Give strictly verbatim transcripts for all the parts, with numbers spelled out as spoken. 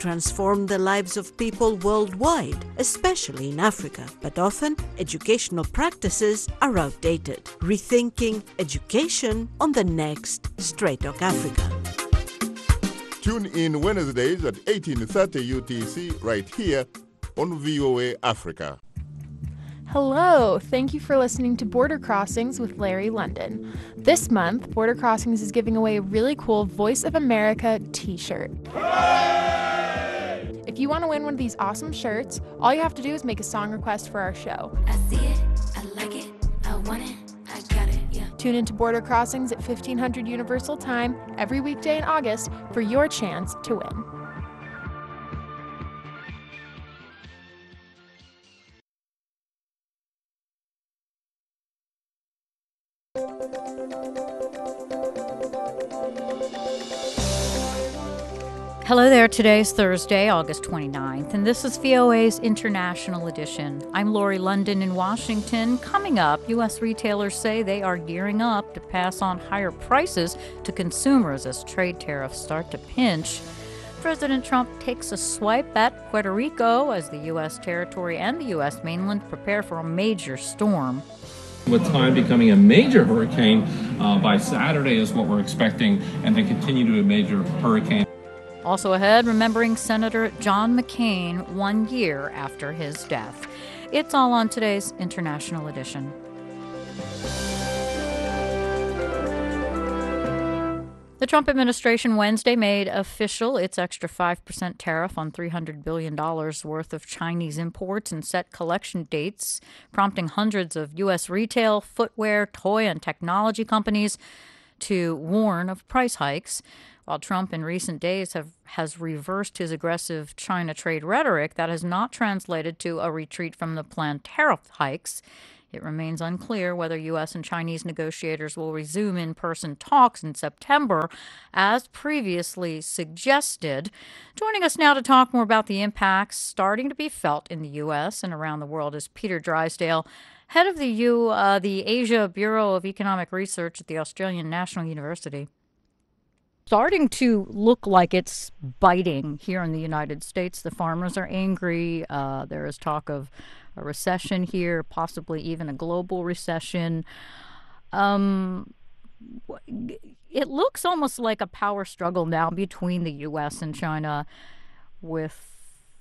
transform the lives of people worldwide, especially in Africa. But often, educational practices are outdated. Rethinking education on the next Straight Talk Africa. Tune in Wednesdays at eighteen thirty U T C right here on V O A Africa. Hello, thank you for listening to Border Crossings with Larry London. This month, Border Crossings is giving away a really cool Voice of America t-shirt. If you want to win one of these awesome shirts, all you have to do is make a song request for our show. I see it, I like it, I want it, I got it, yeah. Tune into Border Crossings at fifteen hundred Universal Time every weekday in August for your chance to win. Hello there. Today's Thursday, August twenty-ninth, and this is V O A's International Edition. I'm Lori London in Washington. Coming up, U S retailers say they are gearing up to pass on higher prices to consumers as trade tariffs start to pinch. President Trump takes a swipe at Puerto Rico as the U S territory and the U S mainland prepare for a major storm. With time becoming a major hurricane uh, by Saturday is what we're expecting, and then continue to a major hurricane. Also ahead, remembering Senator John McCain one year after his death. It's all on today's International Edition. The Trump administration Wednesday made official its extra five percent tariff on three hundred billion dollars worth of Chinese imports and set collection dates, prompting hundreds of U S retail, footwear, toy, and technology companies to warn of price hikes. While Trump in recent days have, has reversed his aggressive China trade rhetoric, that has not translated to a retreat from the planned tariff hikes. It remains unclear whether U S and Chinese negotiators will resume in-person talks in September, as previously suggested. Joining us now to talk more about the impacts starting to be felt in the U S and around the world is Peter Drysdale, head of the, U, uh, the Asia Bureau of Economic Research at the Australian National University. Starting to look like it's biting here in the United States. The farmers are angry. Uh, there is talk of a recession here, possibly even a global recession. Um, it looks almost like a power struggle now between the U S and China, with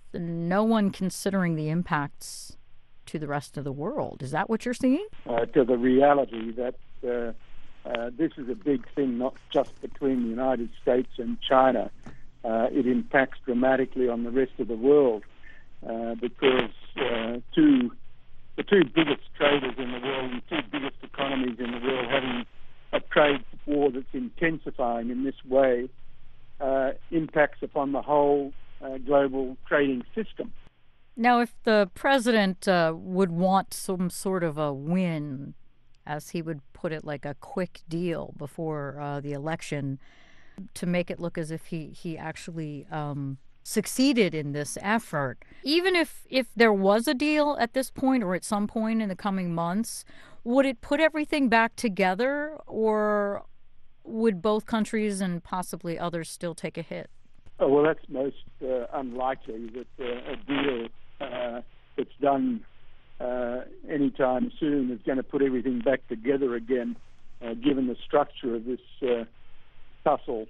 no one considering the impacts to the rest of the world. Is that what you're seeing? Uh, to the reality that uh, uh, this is a big thing, not just between the United States and China. Uh, it impacts dramatically on the rest of the world uh, because uh, two, the two biggest traders in the world, the two biggest economies in the world, having a trade war that's intensifying in this way, uh, impacts upon the whole uh, global trading system. Now, if the president uh, would want some sort of a win, as he would put it, like a quick deal before uh, the election, to make it look as if he, he actually um, succeeded in this effort, even if, if there was a deal at this point or at some point in the coming months, would it put everything back together, or would both countries and possibly others still take a hit? Oh, well, that's most uh, unlikely that uh, a deal uh, that's done uh, anytime soon is going to put everything back together again, uh, given the structure of this uh, tussle.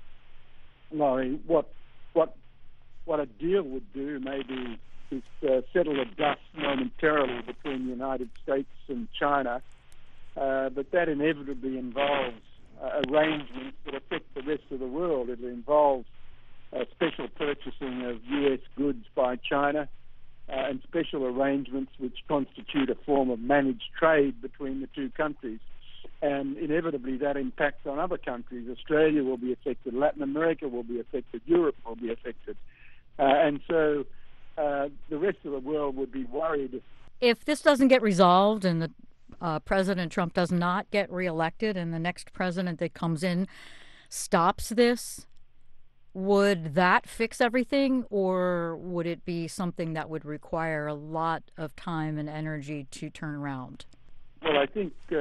Laurie, what what what a deal would do maybe is uh, settle the dust momentarily between the United States and China, uh, but that inevitably involves uh, arrangements that affect the rest of the world. It involves Uh, special purchasing of U S goods by China uh, and special arrangements which constitute a form of managed trade between the two countries. And inevitably that impacts on other countries. Australia will be affected, Latin America will be affected, Europe will be affected. Uh, and so uh, the rest of the world would be worried. If this doesn't get resolved and the uh, President Trump does not get reelected and the next president that comes in stops this, would that fix everything, or would it be something that would require a lot of time and energy to turn around? Well, I think uh,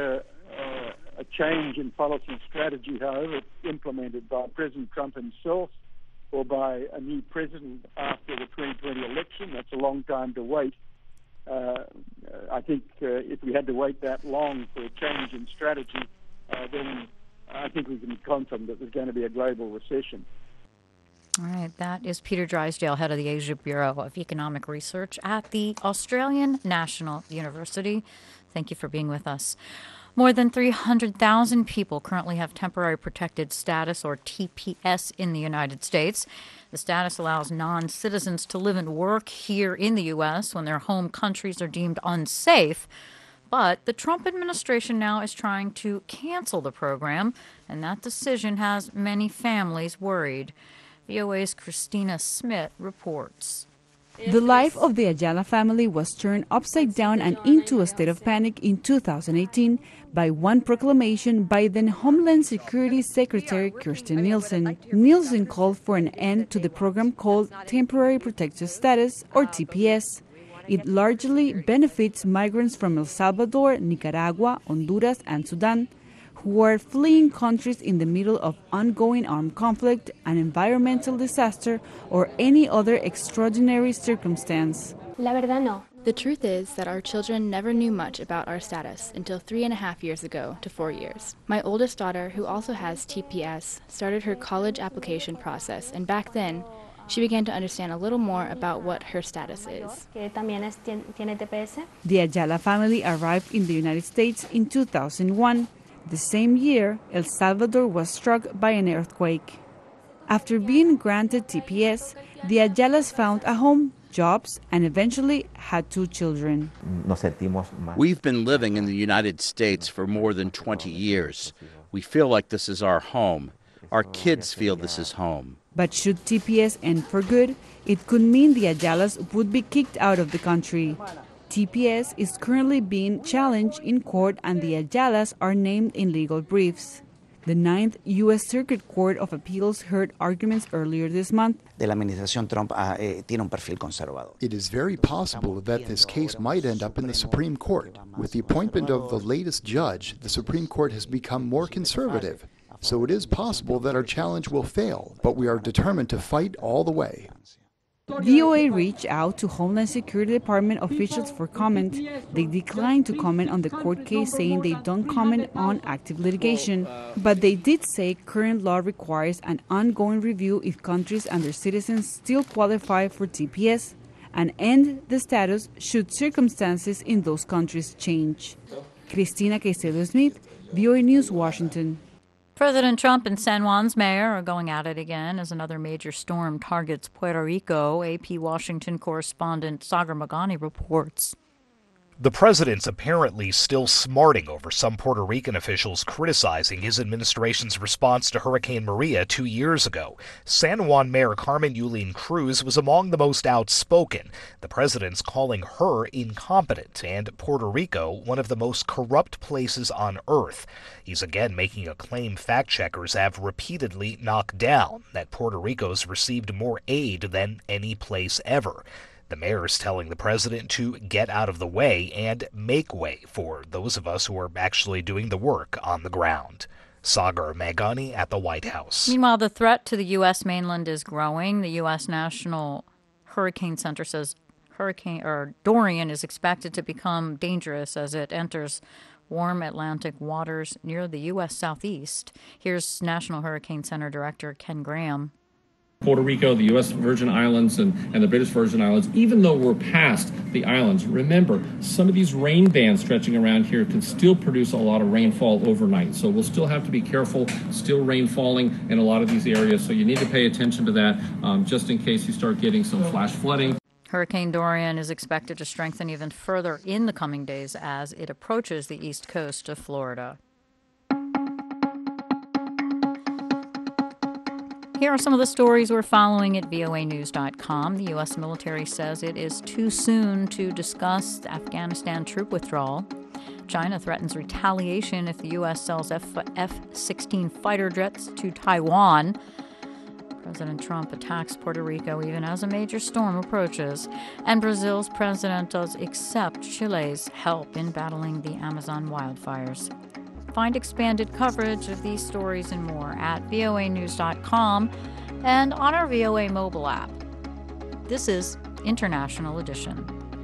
uh, a change in policy strategy, however implemented by President Trump himself or by a new president after the twenty twenty election. That's a long time to wait. Uh, I think uh, if we had to wait that long for a change in strategy, uh, then I think we can be confident that there's going to be a global recession. All right, that is Peter Drysdale, head of the Asia Bureau of Economic Research at the Australian National University. Thank you for being with us. More than three hundred thousand people currently have temporary protected status, or T P S, in the United States. The status allows non-citizens to live and work here in the U S when their home countries are deemed unsafe. But the Trump administration now is trying to cancel the program, and that decision has many families worried. V O A's Christina Smith reports. The life of the Ayala family was turned upside down and into a state of panic in two thousand eighteen by one proclamation by then Homeland Security Secretary Kirstjen Nielsen. Nielsen called for an end to the program called Temporary Protected Status, or T P S. It largely benefits migrants from El Salvador, Nicaragua, Honduras, and Sudan, who are fleeing countries in the middle of ongoing armed conflict, an environmental disaster, or any other extraordinary circumstance. The truth is that our children never knew much about our status until three and a half years ago to four years. My oldest daughter, who also has T P S, started her college application process, and back then, she began to understand a little more about what her status is. The Ayala family arrived in the United States in two thousand one. The same year, El Salvador was struck by an earthquake. After being granted T P S, the Ayalas found a home, jobs, and eventually had two children. We've been living in the United States for more than twenty years. We feel like this is our home. Our kids feel this is home. But should T P S end for good, it could mean the Ayalas would be kicked out of the country. T P S is currently being challenged in court, and the Ayalas are named in legal briefs. The Ninth U S Circuit Court of Appeals heard arguments earlier this month. It is very possible that this case might end up in the Supreme Court. With the appointment of the latest judge, the Supreme Court has become more conservative. So it is possible that our challenge will fail, but we are determined to fight all the way. V O A reached out to Homeland Security Department officials for comment. They declined to comment on the court case, saying they don't comment on active litigation. But they did say current law requires an ongoing review if countries and their citizens still qualify for T P S, and end the status should circumstances in those countries change. Cristina Caicedo-Smith, V O A News, Washington. President Trump and San Juan's mayor are going at it again as another major storm targets Puerto Rico. A P Washington correspondent Sagar Meghani reports. The president's apparently still smarting over some Puerto Rican officials criticizing his administration's response to Hurricane Maria two years ago. San Juan Mayor Carmen Yulín Cruz was among the most outspoken. The president's calling her incompetent and Puerto Rico one of the most corrupt places on earth. He's again making a claim fact-checkers have repeatedly knocked down, that Puerto Rico's received more aid than any place ever. The mayor is telling the president to get out of the way and make way for those of us who are actually doing the work on the ground. Sagar Meghani at the White House. Meanwhile, the threat to the U S mainland is growing. The U S National Hurricane Center says Hurricane or Dorian is expected to become dangerous as it enters warm Atlantic waters near the U S southeast. Here's National Hurricane Center Director Ken Graham. Puerto Rico, the U S Virgin Islands, and, and the British Virgin Islands, even though we're past the islands, remember, some of these rain bands stretching around here can still produce a lot of rainfall overnight. So we'll still have to be careful, still rain falling in a lot of these areas. So you need to pay attention to that um, just in case you start getting some flash flooding. Hurricane Dorian is expected to strengthen even further in the coming days as it approaches the east coast of Florida. Here are some of the stories we're following at V O A news dot com. The U S military says it is too soon to discuss the Afghanistan troop withdrawal. China threatens retaliation if the U S sells F sixteen fighter jets to Taiwan. President Trump attacks Puerto Rico even as a major storm approaches. And Brazil's president does accept Chile's help in battling the Amazon wildfires. Find expanded coverage of these stories and more at V O A news dot com. and on our V O A mobile app. This is International Edition.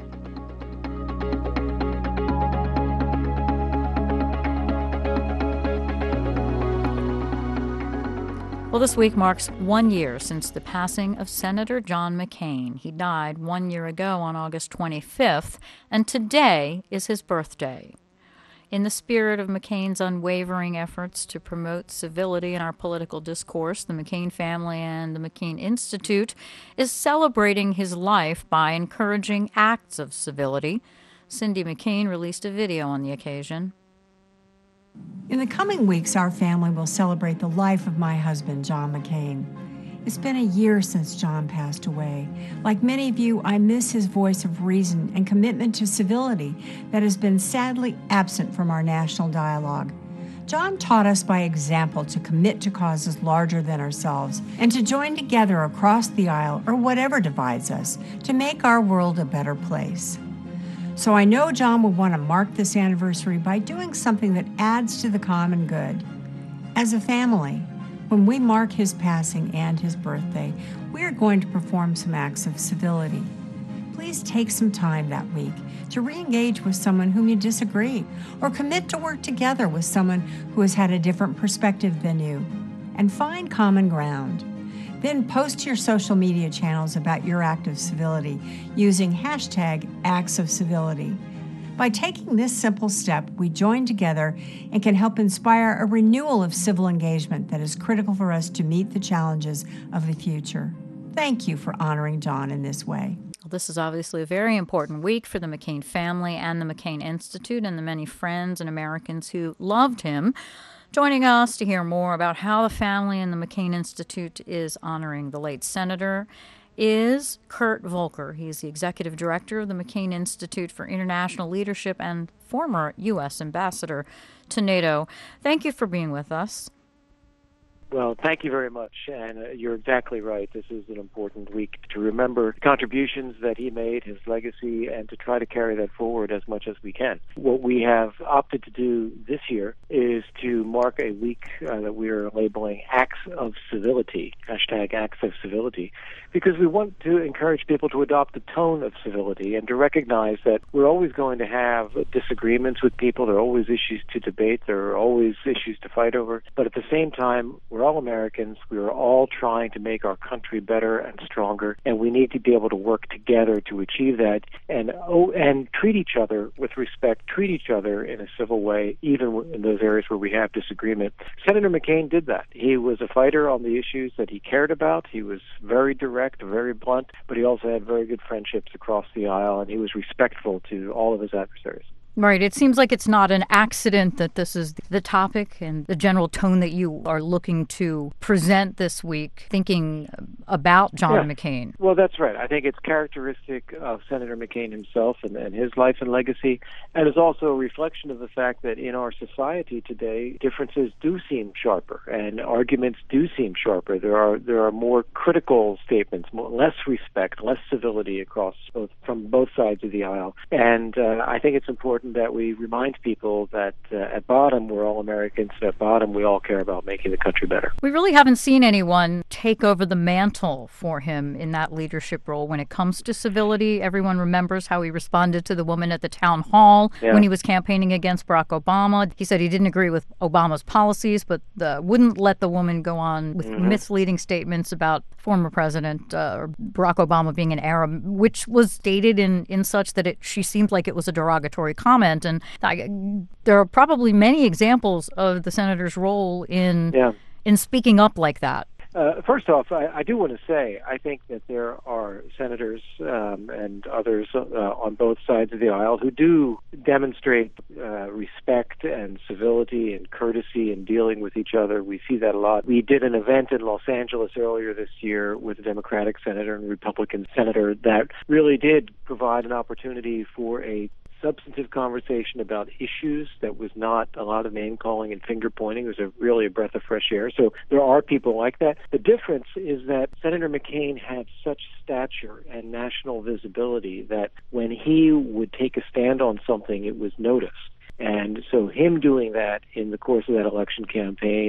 Well, this week marks one year since the passing of Senator John McCain. He died one year ago on August twenty-fifth, and today is his birthday. In the spirit of McCain's unwavering efforts to promote civility in our political discourse, the McCain family and the McCain Institute is celebrating his life by encouraging acts of civility. Cindy McCain released a video on the occasion. In the coming weeks, our family will celebrate the life of my husband, John McCain. It's been a year since John passed away. Like many of you, I miss his voice of reason and commitment to civility that has been sadly absent from our national dialogue. John taught us by example to commit to causes larger than ourselves and to join together across the aisle or whatever divides us to make our world a better place. So I know John will want to mark this anniversary by doing something that adds to the common good. As a family, when we mark his passing and his birthday, we are going to perform some acts of civility. Please take some time that week to re-engage with someone whom you disagree, or commit to work together with someone who has had a different perspective than you, and find common ground. Then post to your social media channels about your act of civility using hashtag acts of civility. By taking this simple step, we join together and can help inspire a renewal of civil engagement that is critical for us to meet the challenges of the future. Thank you for honoring John in this way. Well, this is obviously a very important week for the McCain family and the McCain Institute and the many friends and Americans who loved him. Joining us to hear more about how the family and the McCain Institute is honoring the late senator is Kurt Volker. He's the executive director of the McCain Institute for International Leadership and former U S ambassador to NATO. Thank you for being with us. Well, thank you very much, and uh, you're exactly right. This is an important week to remember the contributions that he made, his legacy, and to try to carry that forward as much as we can. What we have opted to do this year is to mark a week uh, that we are labeling Acts of Civility, hashtag Acts of Civility, because we want to encourage people to adopt the tone of civility and to recognize that we're always going to have disagreements with people. There are always issues to debate. There are always issues to fight over. But at the same time, we're all Americans. We are all trying to make our country better and stronger, and we need to be able to work together to achieve that and oh, and treat each other with respect, treat each other in a civil way, even in those areas where we have disagreement. Senator McCain did that. He was a fighter on the issues that he cared about. He was very direct, very blunt, but he also had very good friendships across the aisle, and he was respectful to all of his adversaries. Right. It seems like it's not an accident that this is the topic and the general tone that you are looking to present this week, thinking about John yeah. McCain. Well, that's right. I think it's characteristic of Senator McCain himself and, and his life and legacy, and it's also a reflection of the fact that in our society today, differences do seem sharper and arguments do seem sharper. There are there are more critical statements, more, less respect, less civility across both from both sides of the aisle, and uh, I think it's important that we remind people that uh, at bottom we're all Americans, and at bottom we all care about making the country better. We really haven't seen anyone take over the mantle for him in that leadership role when it comes to civility. Everyone remembers how he responded to the woman at the town hall yeah. when he was campaigning against Barack Obama. He said he didn't agree with Obama's policies, but uh, wouldn't let the woman go on with mm-hmm. misleading statements about former President uh, Barack Obama being an Arab, which was stated in, in such that it, she seemed like it was a derogatory comment. And I, there are probably many examples of the senator's role in yeah. in speaking up like that. Uh, first off, I, I do want to say I think that there are senators um, and others uh, on both sides of the aisle who do demonstrate uh, respect and civility and courtesy in dealing with each other. We see that a lot. We did an event in Los Angeles earlier this year with a Democratic senator and Republican senator that really did provide an opportunity for a substantive conversation about issues that was not a lot of name-calling and finger-pointing. It was a, really a breath of fresh air. So there are people like that. The difference is that Senator McCain had such stature and national visibility that when he would take a stand on something, it was noticed. And so him doing that in the course of that election campaign and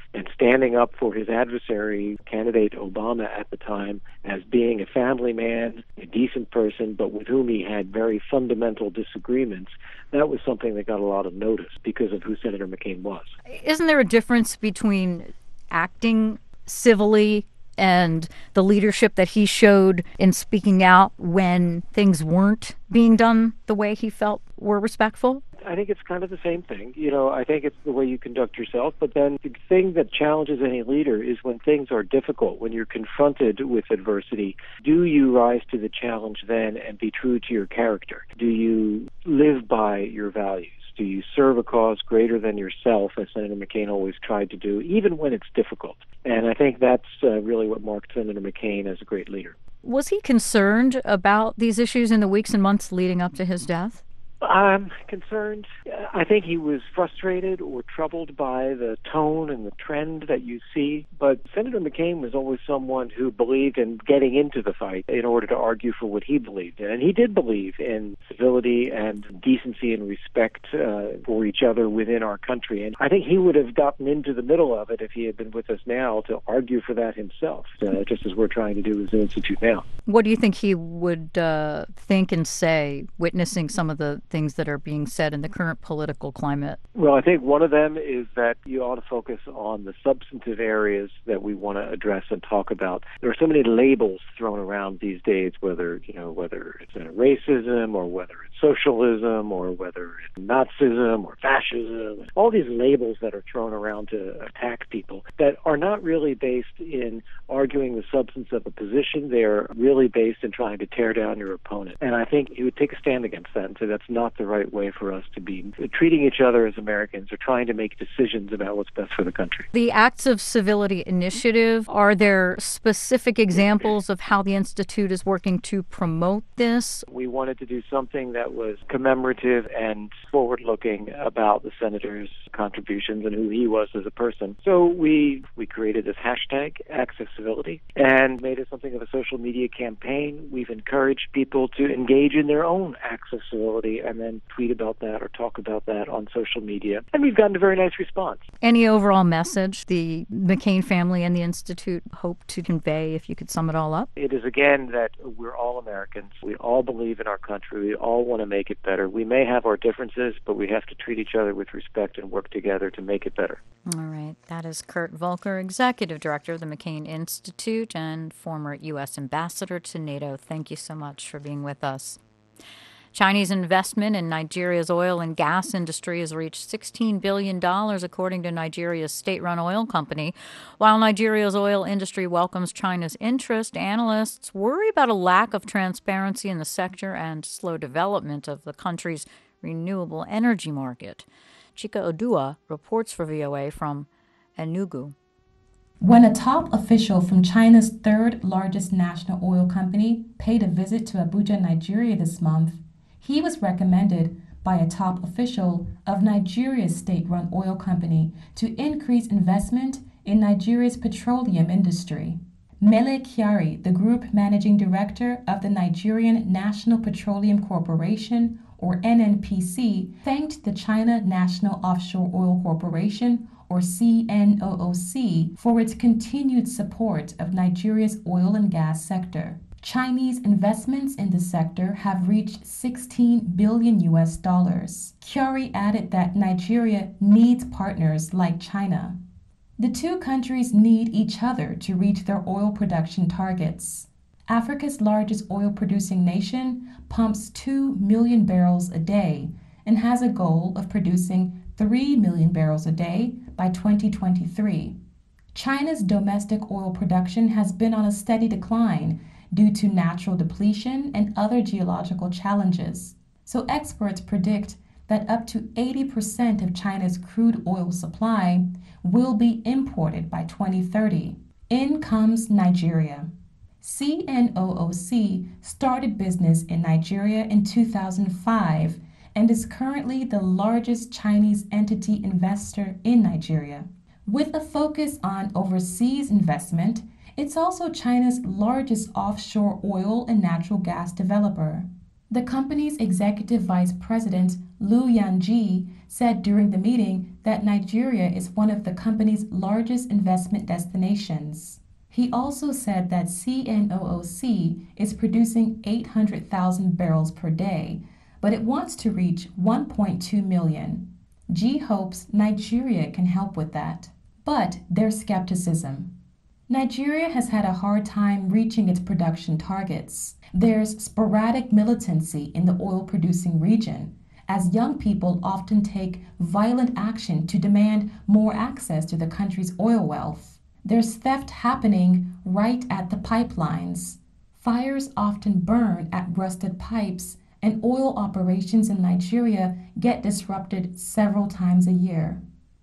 and standing up for his adversary, candidate Obama at the time, as being a family man, a decent person, but with whom he had very fundamental disagreements, that was something that got a lot of notice because of who Senator McCain was. Isn't there a difference between acting civilly and the leadership that he showed in speaking out when things weren't being done the way he felt were respectful? I think it's kind of the same thing. You know, I think it's the way you conduct yourself. But then the thing that challenges any leader is when things are difficult, when you're confronted with adversity, do you rise to the challenge then and be true to your character? Do you live by your values? Do you serve a cause greater than yourself, as Senator McCain always tried to do, even when it's difficult? And I think that's uh, really what marked Senator McCain as a great leader. Was he concerned about these issues in the weeks and months leading up to his death? I'm concerned. I think he was frustrated or troubled by the tone and the trend that you see. But Senator McCain was always someone who believed in getting into the fight in order to argue for what he believed in. And he did believe in civility and decency and respect uh, for each other within our country. And I think he would have gotten into the middle of it if he had been with us now to argue for that himself, uh, just as we're trying to do as an institute now. What do you think he would uh, think and say, witnessing some of the things that are being said in the current political climate? Well, I think one of them is that you ought to focus on the substantive areas that we want to address and talk about. There are so many labels thrown around these days, whether, you know, whether it's racism or whether it's socialism or whether it's Nazism or fascism, all these labels that are thrown around to attack people that are not really based in arguing the substance of a position. They're really based in trying to tear down your opponent. And I think you would take a stand against that and say that's not the right way for us to be treating each other as Americans or trying to make decisions about what's best for the country. The Acts of Civility Initiative, are there specific examples of how the Institute is working to promote this? We wanted to do something that was commemorative and forward-looking about the senator's contributions and who he was as a person. So we we created this hashtag, Acts of Civility, and made it something of a social media campaign. We've encouraged people to engage in their own acts of civility and then tweet about that or talk about that on social media. And we've gotten a very nice response. Any overall message the McCain family and the Institute hope to convey, if you could sum it all up? It is, again, that we're all Americans. We all believe in our country. We all want to make it better. We may have our differences, but we have to treat each other with respect and work together to make it better. All right. That is Kurt Volker, Executive Director of the McCain Institute and former U S Ambassador to NATO. Thank you so much for being with us. Chinese investment in Nigeria's oil and gas industry has reached sixteen billion dollars, according to Nigeria's state-run oil company. While Nigeria's oil industry welcomes China's interest, analysts worry about a lack of transparency in the sector and slow development of the country's renewable energy market. Chika Odua reports for V O A from Enugu. When a top official from China's third largest national oil company paid a visit to Abuja, Nigeria this month, he was recommended by a top official of Nigeria's state-run oil company to increase investment in Nigeria's petroleum industry. Mele Kyari, the group managing director of the Nigerian National Petroleum Corporation, or N N P C, thanked the China National Offshore Oil Corporation, or C N O O C, for its continued support of Nigeria's oil and gas sector. Chinese investments in the sector have reached sixteen billion U S dollars. Kyari added that Nigeria needs partners like China. The two countries need each other to reach their oil production targets. Africa's largest oil-producing nation pumps two million barrels a day and has a goal of producing three million barrels a day by twenty twenty-three. China's domestic oil production has been on a steady decline due to natural depletion and other geological challenges. So experts predict that up to eighty percent of China's crude oil supply will be imported by twenty thirty. In comes Nigeria. C N O O C started business in Nigeria in two thousand five and is currently the largest Chinese entity investor in Nigeria. With a focus on overseas investment, it's also China's largest offshore oil and natural gas developer. The company's executive vice president, Lu Yanji, said during the meeting that Nigeria is one of the company's largest investment destinations. He also said that C N O O C is producing eight hundred thousand barrels per day, but it wants to reach one point two million. G hopes Nigeria can help with that. But there's skepticism. Nigeria has had a hard time reaching its production targets. There's sporadic militancy in the oil-producing region, as young people often take violent action to demand more access to the country's oil wealth. There's theft happening right at the pipelines. Fires often burn at rusted pipes, and oil operations in Nigeria get disrupted several times a year.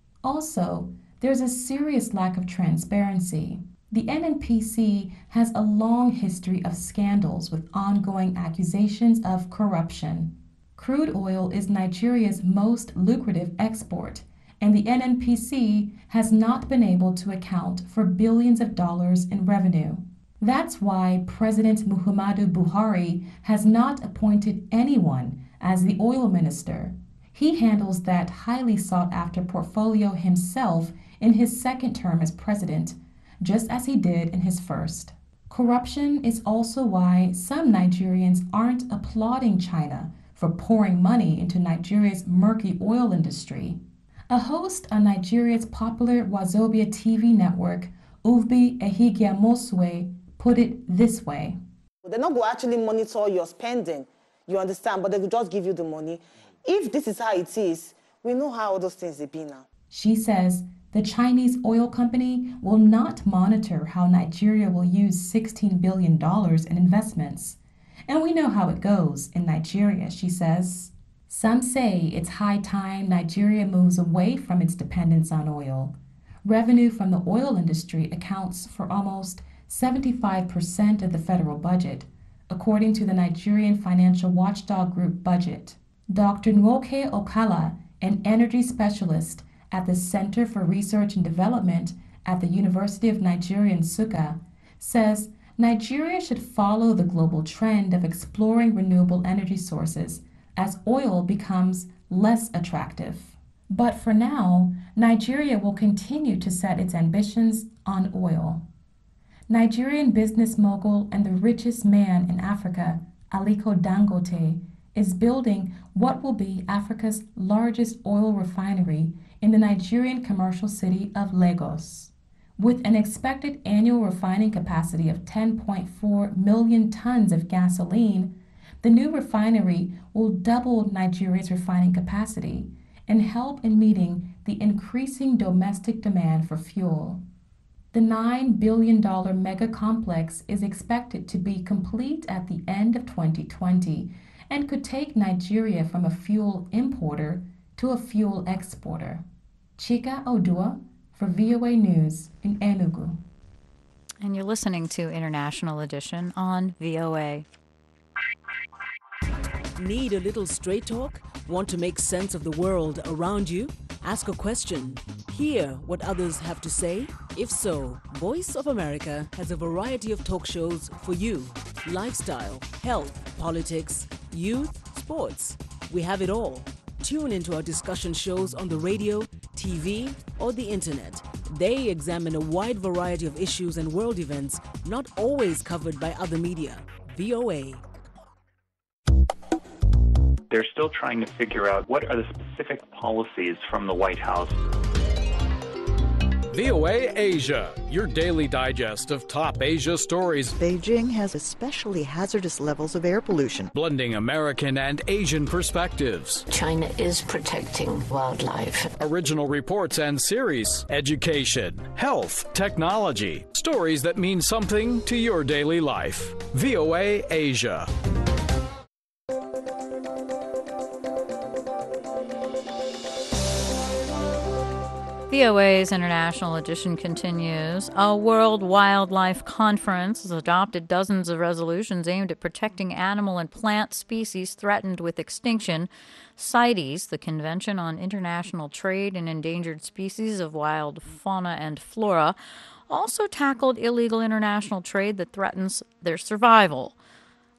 Also, there's a serious lack of transparency. The N N P C has a long history of scandals with ongoing accusations of corruption. Crude oil is Nigeria's most lucrative export, and the N N P C has not been able to account for billions of dollars in revenue. That's why President Muhammadu Buhari has not appointed anyone as the oil minister. He handles that highly sought-after portfolio himself in his second term as president, just as he did in his first. Corruption is also why some Nigerians aren't applauding China for pouring money into Nigeria's murky oil industry. A host on Nigeria's popular Wazobia T V network, Uvbi Ehigiamosue, put it this way. They're not going to actually monitor your spending, you understand, but they will just give you the money. If this is how it is, we know how all those things they be now. She says the Chinese oil company will not monitor how Nigeria will use sixteen billion dollars in investments. And we know how it goes in Nigeria, she says. Some say it's high time Nigeria moves away from its dependence on oil. Revenue from the oil industry accounts for almost seventy-five percent of the federal budget, according to the Nigerian financial watchdog group Budget. Doctor Nwoke Okala, an energy specialist at the Center for Research and Development at the University of Nigeria, Nsukka, says Nigeria should follow the global trend of exploring renewable energy sources as oil becomes less attractive. But for now, Nigeria will continue to set its ambitions on oil. Nigerian business mogul and the richest man in Africa, Aliko Dangote, is building what will be Africa's largest oil refinery in the Nigerian commercial city of Lagos. With an expected annual refining capacity of ten point four million tons of gasoline, the new refinery will double Nigeria's refining capacity and help in meeting the increasing domestic demand for fuel. The nine billion dollars mega complex is expected to be complete at the end of twenty twenty and could take Nigeria from a fuel importer to a fuel exporter. Chika Odua for V O A News in Enugu. And you're listening to International Edition on V O A. Need a little straight talk? Want to make sense of the world around you? Ask a question. Hear what others have to say? If so, Voice of America has a variety of talk shows for you. Lifestyle, health, politics, youth, sports. We have it all. Tune into our discussion shows on the radio, T V, or the internet. They examine a wide variety of issues and world events not always covered by other media. V O A. They're still trying to figure out what are the specific policies from the White House. V O A Asia, your daily digest of top Asia stories. Beijing has especially hazardous levels of air pollution. Blending American and Asian perspectives. China is protecting wildlife. Original reports and series. Education, health, technology. Stories that mean something to your daily life. V O A Asia. V O A's International Edition continues. A World Wildlife Conference has adopted dozens of resolutions aimed at protecting animal and plant species threatened with extinction. CITES, the Convention on International Trade in Endangered Species of Wild Fauna and Flora, also tackled illegal international trade that threatens their survival.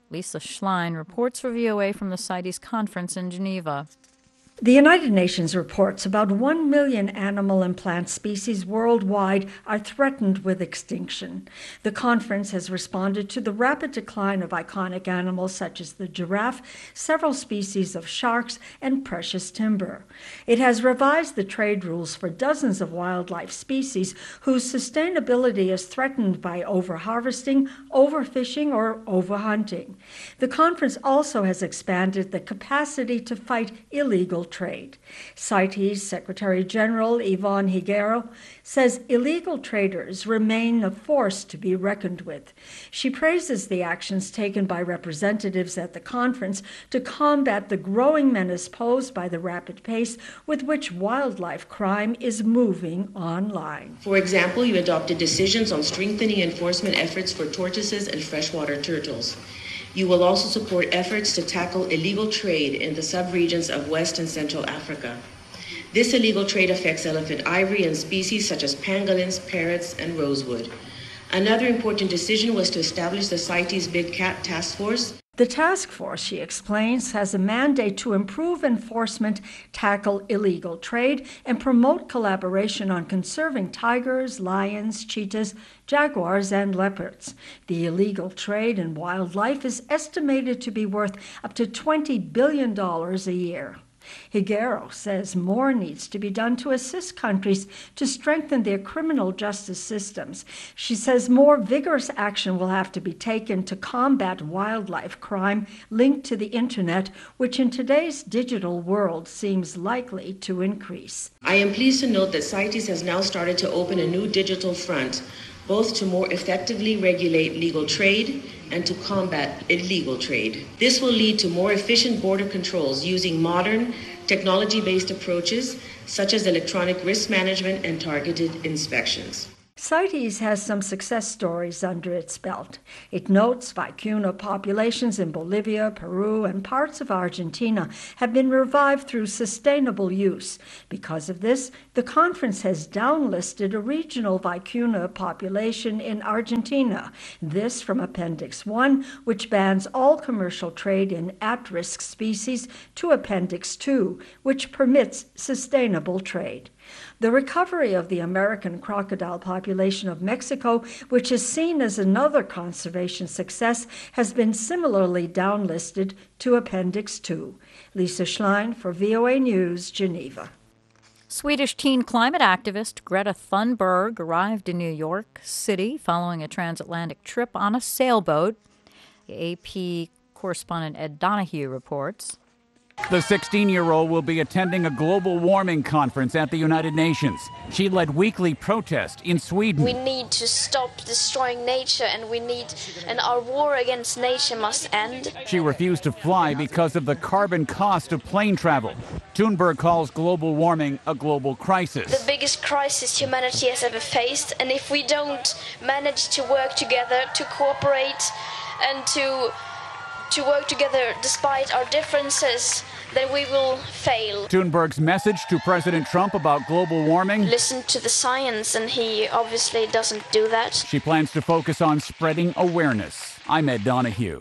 Lisa Schlein reports for V O A from the CITES conference in Geneva. The United Nations reports about one million animal and plant species worldwide are threatened with extinction. The conference has responded to the rapid decline of iconic animals such as the giraffe, several species of sharks, and precious timber. It has revised the trade rules for dozens of wildlife species whose sustainability is threatened by overharvesting, overfishing, or overhunting. The conference also has expanded the capacity to fight illegal trade. CITES Secretary General Yvonne Higuero says illegal traders remain a force to be reckoned with. She praises the actions taken by representatives at the conference to combat the growing menace posed by the rapid pace with which wildlife crime is moving online. For example, you adopted decisions on strengthening enforcement efforts for tortoises and freshwater turtles. You will also support efforts to tackle illegal trade in the subregions of West and Central Africa. This illegal trade affects elephant ivory and species such as pangolins, parrots, and rosewood. Another important decision was to establish the CITES Big Cat Task Force. The task force, she explains, has a mandate to improve enforcement, tackle illegal trade, and promote collaboration on conserving tigers, lions, cheetahs, jaguars, and leopards. The illegal trade in wildlife is estimated to be worth up to twenty billion dollars a year. Higuero says more needs to be done to assist countries to strengthen their criminal justice systems. She says more vigorous action will have to be taken to combat wildlife crime linked to the internet, which in today's digital world seems likely to increase. I am pleased to note that CITES has now started to open a new digital front, both to more effectively regulate legal trade and to combat illegal trade. This will lead to more efficient border controls using modern, technology-based approaches such as electronic risk management and targeted inspections. CITES has some success stories under its belt. It notes vicuna populations in Bolivia, Peru, and parts of Argentina have been revived through sustainable use. Because of this, the conference has downlisted a regional vicuna population in Argentina. This from Appendix one, which bans all commercial trade in at-risk species, to Appendix two, which permits sustainable trade. The recovery of the American crocodile population of Mexico, which is seen as another conservation success, has been similarly downlisted to Appendix two. Lisa Schlein for V O A News, Geneva. Swedish teen climate activist Greta Thunberg arrived in New York City following a transatlantic trip on a sailboat. The A P correspondent Ed Donahue reports. The sixteen-year-old will be attending a global warming conference at the United Nations. She led weekly protests in Sweden. We need to stop destroying nature, and we need, and our war against nature must end. She refused to fly because of the carbon cost of plane travel. Thunberg calls global warming a global crisis. The biggest crisis humanity has ever faced, and if we don't manage to work together, to cooperate, and to to work together despite our differences, then we will fail. Thunberg's message to President Trump about global warming? Listen to the science, and he obviously doesn't do that. She plans to focus on spreading awareness. I'm Ed Donahue.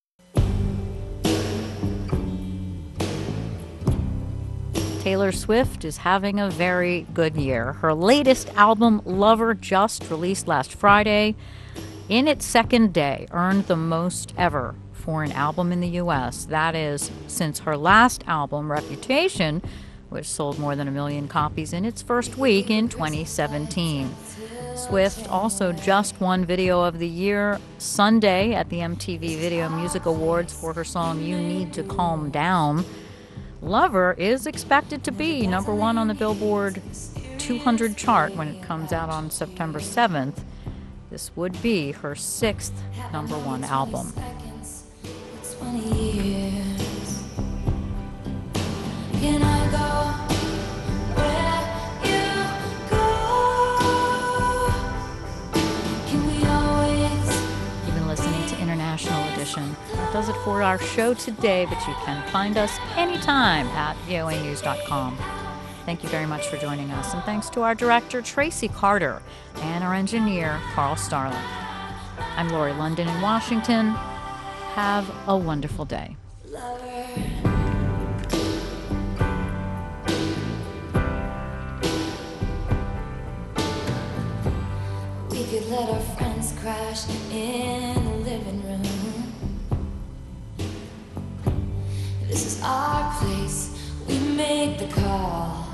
Taylor Swift is having a very good year. Her latest album, Lover, just released last Friday. In its second day, earned the most ever for an album in the U S. That is, since her last album, Reputation, which sold more than a million copies in its first week in twenty seventeen. Swift also just won Video of the Year Sunday at the M T V Video Music Awards for her song You Need to Calm Down. Lover is expected to be number one on the Billboard two hundred chart when it comes out on September seventh. This would be her sixth number one album. Years. Can I go where you go? Can we always? You've been listening to International Edition. That does it for our show today, but you can find us anytime at V O A news dot com. Thank you very much for joining us, and thanks to our director, Tracy Carter, and our engineer, Carl Starling. I'm Lori London in Washington. Have a wonderful day. We could let our friends crash in the living room. This is our place, we make the call.